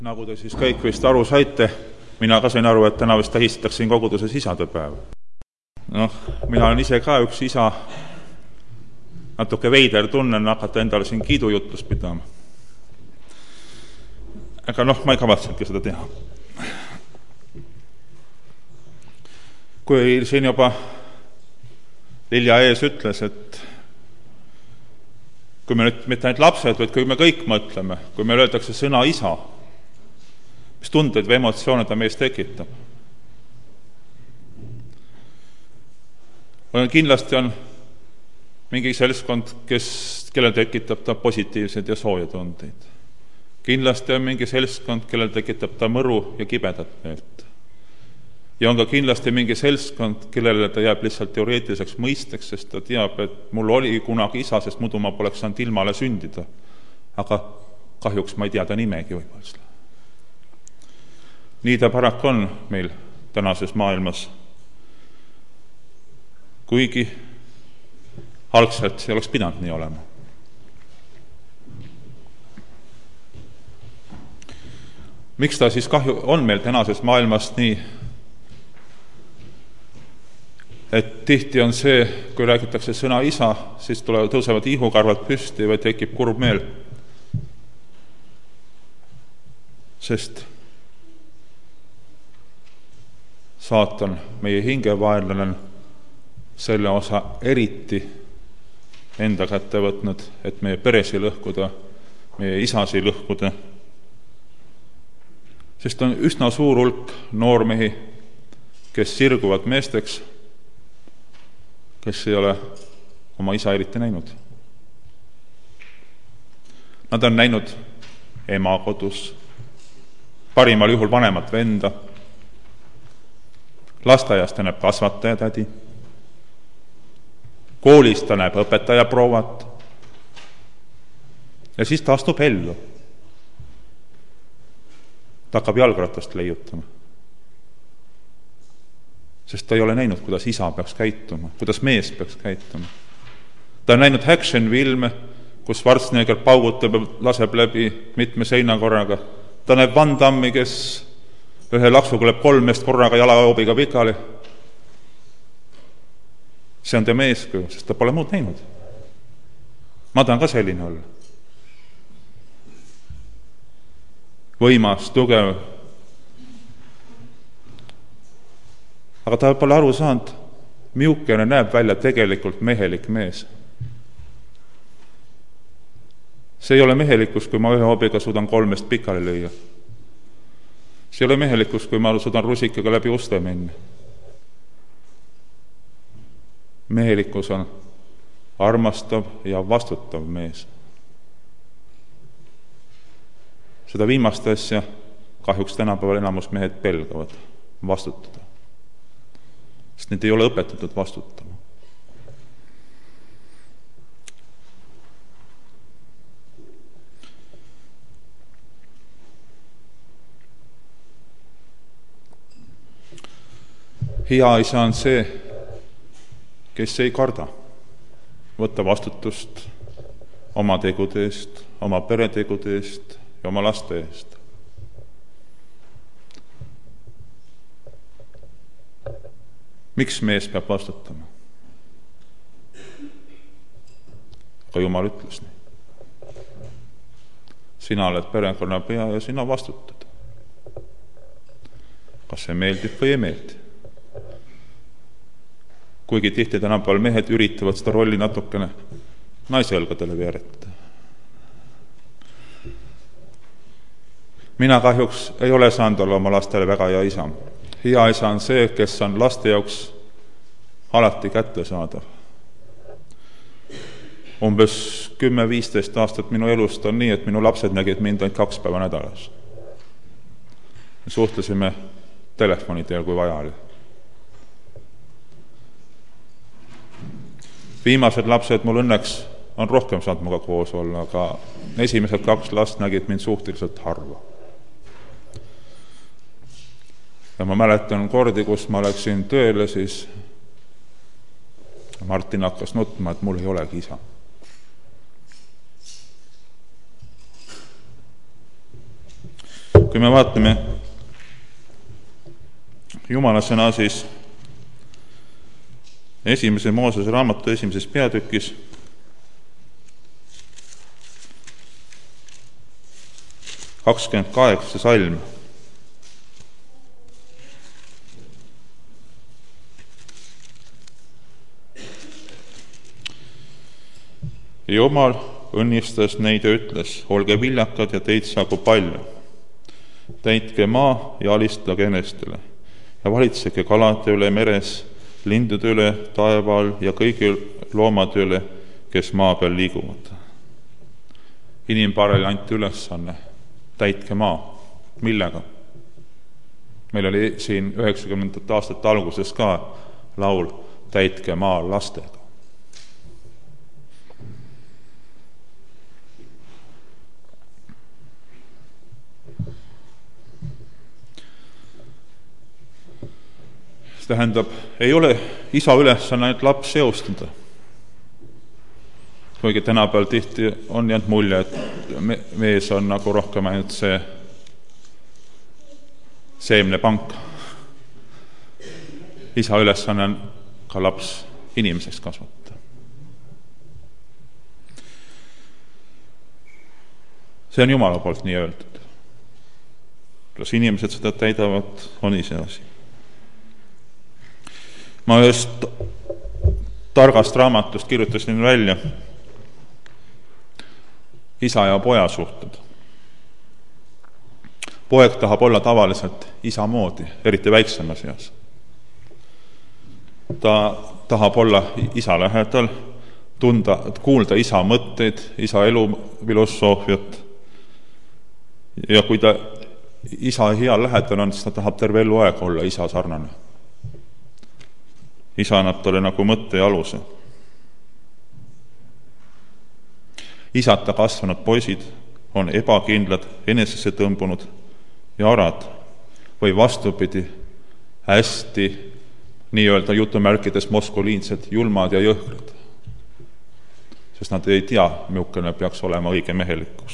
Nagu te siis kõik vist aru saite, mina ka sain aru, et täna vist tähistatakse siin koguduses isadepäeva. Mina olen ise ka üks isa, natuke veider tunnen hakata endale siin kiidujutlust pidama. Aga ma ei kavatsenudki seda teha. Kui siin juba Lilja ees ütles, et kui me nüüd mitte ainult lapsed, vaid kui me kõik mõtleme, kui meil öeldakse sõna isa, mis tundeid või emotsioone ta mees tekitab. Kindlasti on mingi seltskond, kellel tekitab ta positiivseid ja sooja tundeid. Kindlasti on mingi seltskond, kellel tekitab ta mõru ja kibedat meelt. Ja on ka kindlasti mingi seltskond, kellele ta jääb lihtsalt teoreetiliseks mõisteks, sest ta teab, et mul oli kunagi isa, sest muidu ma poleks saanud ilmale sündida. Aga kahjuks ma ei tea ta nimegi võib-olla. Nii ta paraku on meil tänases maailmas. Kuigi algselt see oleks pidanud nii olema. Miks ta siis kahju on meil tänases maailmas nii, et tihti on see, kui räägitakse sõna isa, siis tõusevad ihukarvad püsti või tekib kurb meel. Sest saatan, meie hingevaenlane, selle osa eriti enda kätte võtnud, et meie peresi lõhkuda, meie isasi lõhkuda. Sest on üsna suur hulk noormehi, kes sirguvad meesteks, kes ei ole oma isa eriti näinud. Nad on näinud ema kodus, parimal juhul vanemat venda, lasteaias ta näeb kasvataja tädi, koolis ta näeb õpetaja prouat ja siis ta astub ellu. Ta hakkab jalgratast leiutama. Sest ta ei ole näinud, kuidas isa peaks käituma, kuidas mees peaks käituma. Ta on näinud action-filme, kus Schwarzenegger paugutab ja laseb läbi mitme seinakorraga. Ta näeb Van Dammi, kes ühe laksuga lööb 3 meest korraga jalahoobiga pikali. See on tema eeskuju, sest ta pole muud näinud. Ma tahan ka selline olla. Võimas, tugev. Aga ta pole aru saanud, miukene näeb välja tegelikult mehelik mees. See ei ole mehelikkus, kui ma ühe hoobiga suudan 3 meest pikali lüüa. See ei ole mehelikkus, kui ma suudan rusikaga läbi uste minna. Mehelikkus on armastav ja vastutav mees. Seda viimast asja kahjuks tänapäeval enamus mehed pelgavad vastutada. Sest need ei ole õpetatud vastutama. Hea isa on see, kes ei karda võtta vastutust oma tegude eest, oma peretegude eest ja oma laste eest. Miks mees peab vastutama? Aga Jumal ütles nii. Sina oled perekonna pea ja sina vastutad. Kas see meeldib või ei meeldi? Kuigi tihti tänapäeval mehed üritavad seda rolli natukene naise õlgadele veeretada. Mina kahjuks ei ole saanud olla oma lastele väga hea isa. Hea isa on see, kes on laste jaoks alati kätte saadav. Umbes 10-15 aastat minu elust on nii, et minu lapsed nägid mind ainult 2 päeva nädalas. Me suhtlesime telefoni teel, kui vaja oli. Viimased lapsed mul õnneks on rohkem saanud muga koos olla, aga esimesed 2 last nägid mind suhteliselt harva. Ja ma mäletan kordi, kus ma läksin tööle, siis Martin hakkas nutma, et mul ei olegi isa. kui me vaatame Jumala sõna, siis esimese Moosese raamatu 1. peatükis salm. Jumal õnnistas neid ja ütles, olge viljakad ja teid saagu palju. Täitke maa ja alistage enestele ja valitsege kalade üle meres, lindude üle taeval ja kõigi loomade üle, kes maa peal liiguvad. Inimpaarele anti ülesanne, täitke maa. Millega? Meil oli siin 90. aastate alguses ka laul Täitke maa lastega. See tähendab, ei ole isa ülesanne ainult laps seostada. Kuigi tänapäeval tihti on jäänud mulje, et mees on nagu rohkem ainult see seemnepank. Isa ülesanne on ka laps inimeseks kasvatada. See on Jumala poolt nii öeldud. Kas inimesed seda täidavad, on ise asi. Ma ühest targast raamatust kirjutasin välja isa ja poja suhted. Poeg tahab olla tavaliselt isa moodi, eriti väiksemas eas. Ta tahab olla isa lähedal, kuulda isa mõtteid, isa elufilosoofiat. Ja kui ta isa hea lähedal on, siis ta tahab terve eluaeg olla isa sarnane. Isa annab talle nagu mõtte ja aluse. Isata kasvanud poisid on ebakindlad, enesesse tõmbunud ja arad või vastupidi hästi nii-öelda jutumärkides moskoliinsed, julmad ja jõhkrad. Sest nad ei tea, milline peaks olema õige mehelikkus.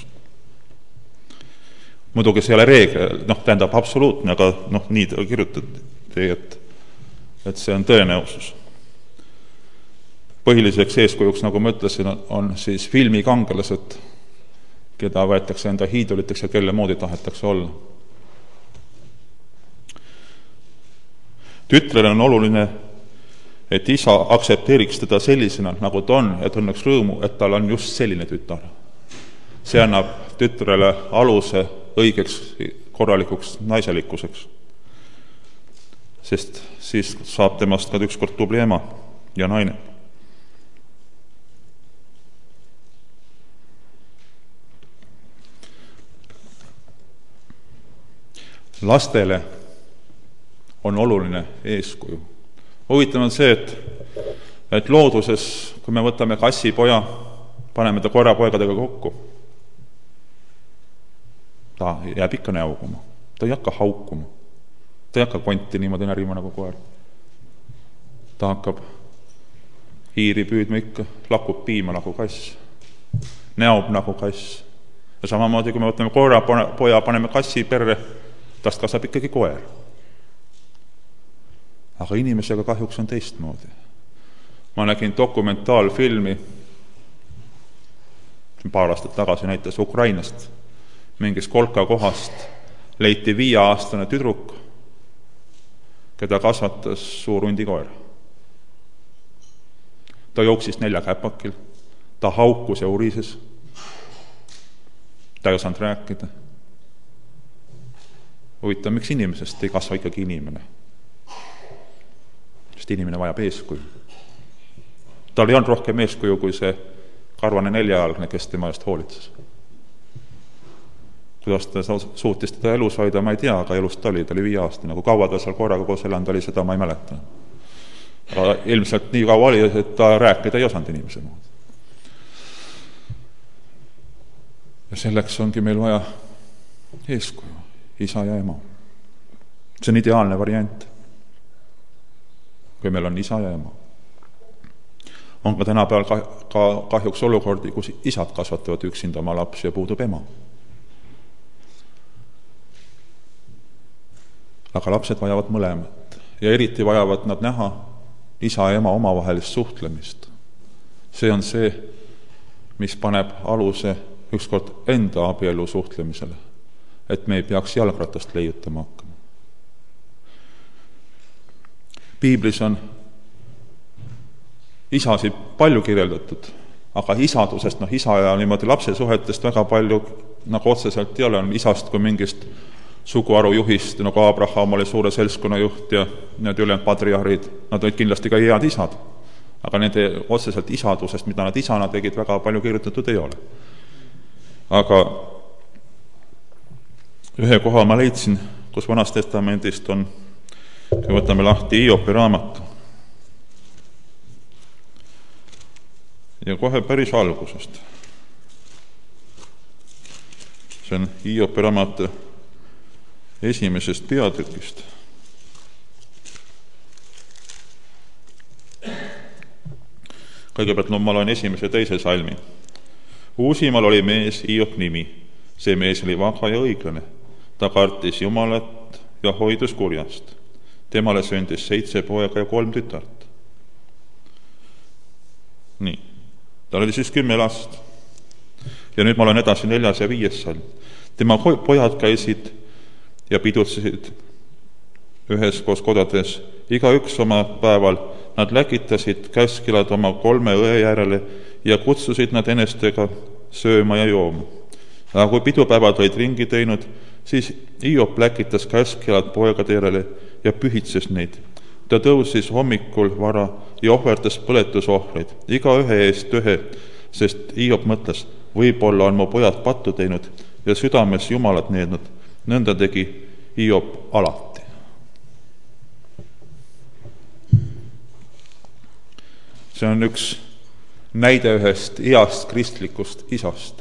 Muidugi see ei ole reegel, tähendab absoluutne, aga nii ta kirjutati, et see on tõenäosus. Põhiliseks eeskujuks, nagu ma ütlesin, on siis filmikangelased, keda võetakse enda hiidoliteks ja kelle moodi tahetakse olla. Tütrele on oluline, et isa aktsepteeriks teda sellisena, nagu ta on, et õnneks rõõmu, et tal on just selline tütar. See annab tütrele aluse õigeks korralikuks naiselikkuseks. Sest siis saab temast ka ükskord tubli ema ja naine. Lastele on oluline eeskuju. Huvitav on see, et looduses, kui me võtame kassipoja, paneme ta koerapoegadega kokku, ta jääb ikka näuguma, ta ei hakka haukuma. Ta ei hakka konti niimoodi närima nagu koer. Ta hakkab hiiri püüdma ikka, lakub piima nagu kass, näob nagu kass. Ja samamoodi, kui me võtame koerapoja, paneme kassi perre, tast kasvab ikkagi koer. Aga inimesega kahjuks on teistmoodi. Ma nägin dokumentaalfilmi, paar aastat tagasi näitas Ukrainast, mingis kolka kohast leiti 5-aastane tüdruk, keda kasvatas suur hundikoer. Ta jooksis 4 käpakil, ta haukus ja urises, ta ei osanud rääkida. Huvitav, miks inimesest ei kasva ikkagi inimene? Sest inimene vajab eeskuju. Tal ei olnud rohkem eeskuju kui see karvane 4-jalgne, kes tema eest hoolitses. Kuidas ta suutis teda elus hoida, ma ei tea, aga elus ta oli 5 aastane. Kui kaua ta seal koeraga koos elanud oli, seda ma ei mäleta. Aga ilmselt nii kaua oli, et ta rääkida ei osanud inimese moodi. Ja selleks ongi meil vaja eeskuju, isa ja ema. See on ideaalne variant, kui meil on isa ja ema. On ka tänapäeval kahjuks olukordi, kus isad kasvatavad üksinda oma lapsi ja puudub ema. Aga lapsed vajavad mõlemat ja eriti vajavad nad näha isa ja ema omavahelist suhtlemist. See on see, mis paneb aluse ükskord enda abielu suhtlemisele, et me ei peaks jalgratast leiutama hakkama. Piiblis on isasid palju kirjeldatud, aga isadusest, isa ja niimoodi lapse suhetest väga palju nagu otseselt ei ole, on isast kui mingist suguharu juhist, nagu Abraham oli suure seltskonna juht ja need ülejäänud patriarhid, nad olid kindlasti ka head isad. Aga nende otseselt isadusest, mida nad isana tegid, väga palju kirjutatud ei ole. Aga ühe koha ma leidsin, kus Vanas Testamendist on, kui võtame lahti Hiopi raamatu. Ja kohe päris algusest. See on Hiopi raamatu esimesest peatükist. Kõigepealt ma loen esimese ja teise salmi. Uusimal oli mees Hiop nimi. See mees oli vaga ja õiglane. Ta kartis Jumalat ja hoidus kurjast. Temale sündis 7 poega ja 3 tütart. Nii. Tal oli siis 10 last. Ja nüüd ma loen edasi 4. ja 5. salm. Tema pojad käisid ja pidutsesid ühes koos kodades. Igaüks oma päeval nad läkitasid käskilad oma 3 õe järele ja kutsusid nad enestega sööma ja jooma. Aga kui pidupäevad olid ringi teinud, siis Hiop läkitas käskilad poegade järele ja pühitses neid. Ta tõusis hommikul vara ja ohverdas põletusohvreid, igaühe eest ühe, sest Hiop mõtles, võib-olla on mu pojad pattu teinud ja südames Jumalat neednud. Nõnda tegi Hiop alati. See on üks näide ühest heast kristlikust isast.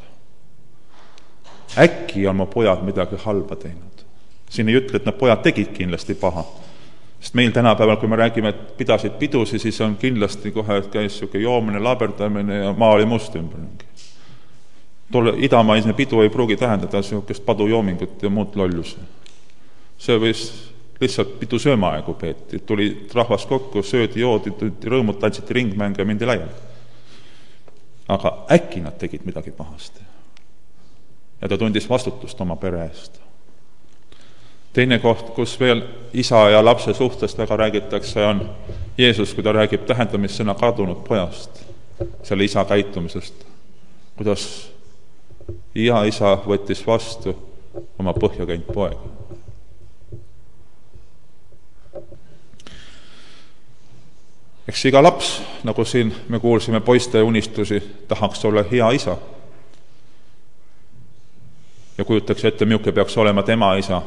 Äkki on mu pojad midagi halba teinud. Siin ei ütle, et need pojad tegid kindlasti paha. Sest meil tänapäeval, kui me räägime, et pidasid pidusi, siis on kindlasti kohe, et käis siuke joomine, laberdamine ja maa oli must ümber. Tolle idamaisne pidu ei pruugi tähendada siukest padujoomingut ja muud lollusi. See võis lihtsalt pidu söömaaegu peeti, tuli rahvas kokku, söödi, joodi, rõõmud, tantsiti ringmänge ja mindi laiali. Aga äkki nad tegid midagi pahasti. Ja ta tundis vastutust oma pere eest. Teine koht, kus veel isa ja lapse suhtest väga räägitakse, on Jeesus, kui ta räägib tähendamissõna kadunud pojast, selle isa käitumisest, kuidas hea isa võttis vastu oma põhja käinud poega. Eks iga laps, nagu siin me kuulsime poiste unistusi, tahaks olla hea isa. Ja kujutaks ette, milline peaks olema tema isa.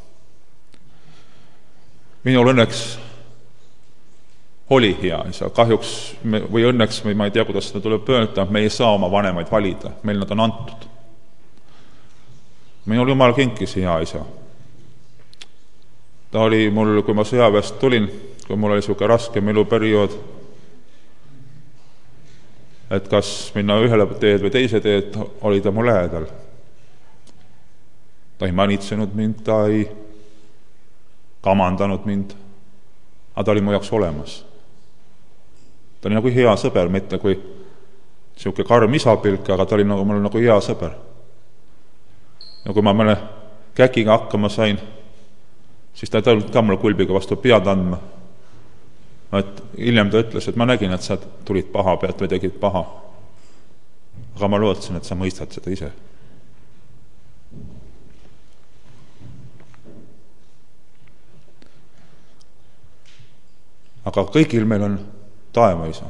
Minul õnneks oli hea isa. Kahjuks või õnneks, või ma ei tea, kuidas seda tuleb öelda, me ei saa oma vanemaid valida. Meil nad on antud. Minul Jumal kinkis hea isa. Ta oli mul, kui ma sõjaväest tulin, kui mul oli siuke raske eluperiood, et kas minna ühele teed või teise teed, oli ta mu lähedal. Ta ei manitsenud mind, ta ei kamandanud mind, aga ta oli mu jaoks olemas. Ta oli nagu hea sõber, mitte kui siuke karm isapilk, aga ta oli nagu, mul nagu hea sõber. Ja kui ma mõne käkiga hakkama sain, siis ta ei tulnud ka mulle kulbiga vastu pead andma. Et hiljem ta ütles, et ma nägin, et sa tulid paha pealt või tegid paha. Aga ma lootsin, et sa mõistad seda ise. Aga kõigil meil on taevaisa.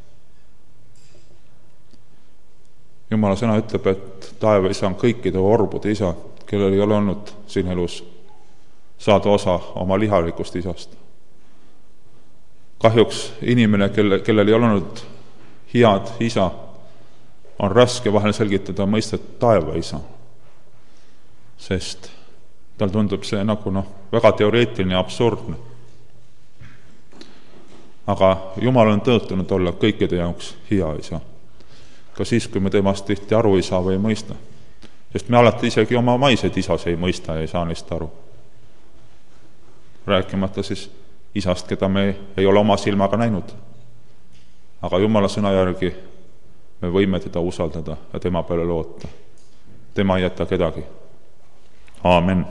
Jumala sõna ütleb, et taevaisa on kõikide orbude isa, kellel ei ole olnud siin elus saada osa oma lihalikust isast. Kahjuks inimene, kellel ei olnud head isa, on raske vahel selgitada mõistet taevaisa, sest tal tundub see nagu väga teoreetiline ja absurdne. Aga Jumal on tõotanud olla kõikide jaoks hea isa, ka siis, kui me temast tihti aru ei saa või ei mõista. Sest me alati isegi oma maised isas ei mõista ja ei saa neist aru. rääkimata siis isast, keda me ei ole oma silmaga näinud. Aga Jumala sõna järgi me võime teda usaldada ja tema peale loota. Tema ei jäta kedagi. Aamen.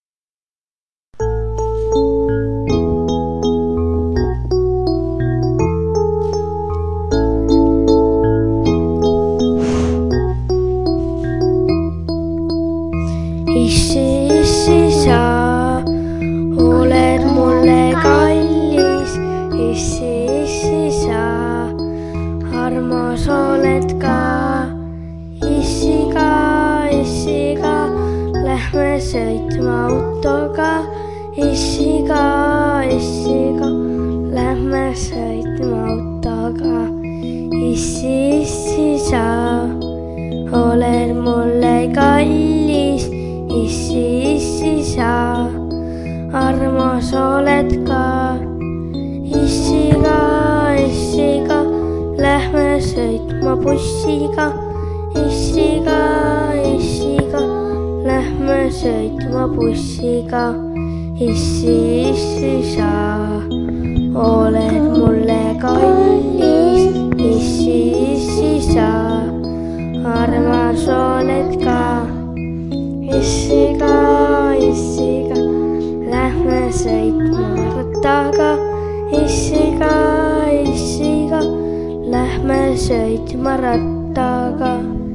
Issi, sa oled mulle kallis, issi, sa armas oled ka. Issiga, lähme sõitma autoga. Issiga, lähme sõitma autoga. Issi, sa oled mulle kallis, issi, sa armas oled ka. Issiga, lähme sõitma bussiga. Issiga, lähme sõitma bussiga. Issi, sa oled mulle kallis, issi, sa armas oled ka. Issiga, lähme sõitma rattaga. Issiga, lähme sõitma rattaga.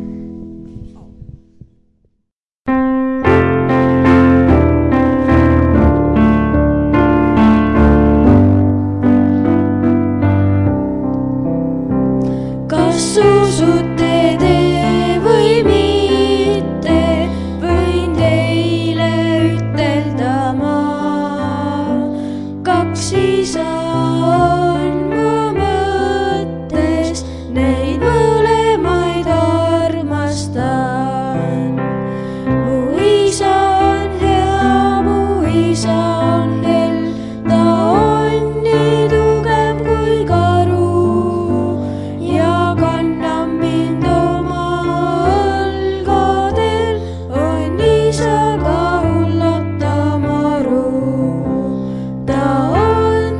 Kas usud teede või mitte, võin teile ütelda ma. Kaks isa on mu mõttes, neid mõlemaid armastan. Mu isa on hea, mu isa on hell, ta on nii tugev kui karu ja kannab mind oma õlgadel. On isa ka hullata maru, ta on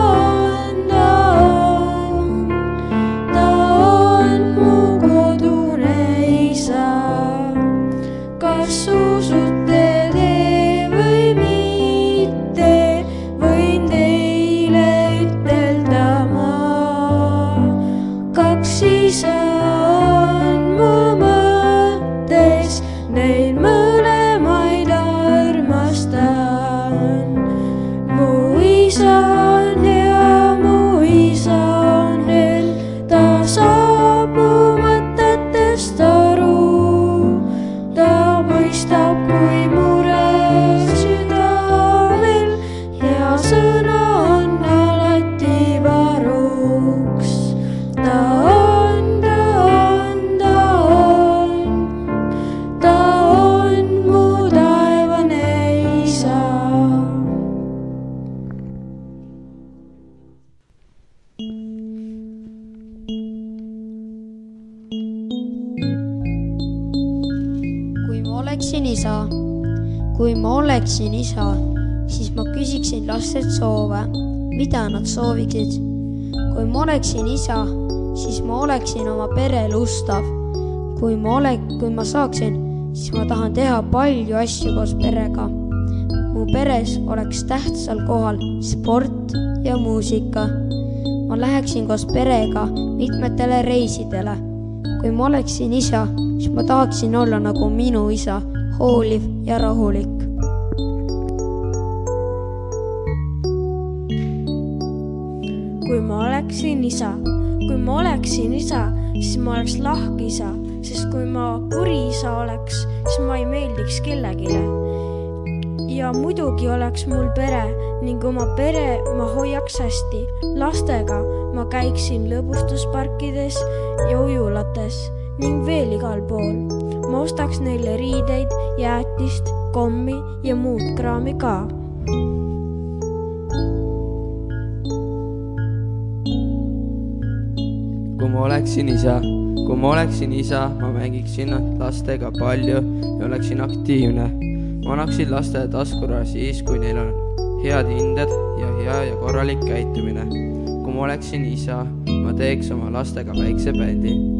mu kodune isa. Kas usud teede või mitte, võin teile ütelda ma. Kaks isa on mu mõttes, neid mõlemaid armastan. Mu isa on hea, mu isa on hell, ta saab mu mõtetest aru. Ta mõistab, kui mure südamel ja sõna on alati varuks. Ta on mu taevane isa. Kui ma oleksin isa, siis ma küsiksin lastelt soove, mida nad sooviksid. Kui ma oleksin isa, siis ma oleksin oma perele ustav. Kui ma saaksin, siis ma tahan teha palju asju koos perega. Mu peres oleks tähtsal kohal sport ja muusika. Ma läheksin koos perega mitmetele reisidele. Kui ma oleksin isa, siis ma tahaksin olla nagu minu isa, hooliv ja rahulik. Kui ma oleksin isa, siis ma oleks lahke isa, sest kui ma kuri isa oleks, siis ma ei meeldiks kellegile. Ja muidugi oleks mul pere ning oma pere ma hoiaks hästi. Lastega ma käiksin lõbustusparkides ja ujulates ning veel igal pool. Ma ostaks neile riideid, jäätist, kommi ja muud kraami ka. Kui ma oleksin isa, ma mängiksin lastega palju ja oleksin aktiivne. Ma annaksin lastele taskuraha siis, kui neil on head hinded ja hea ja korralik käitumine. Kui ma oleksin isa, ma teeks oma lastega väikse bändi.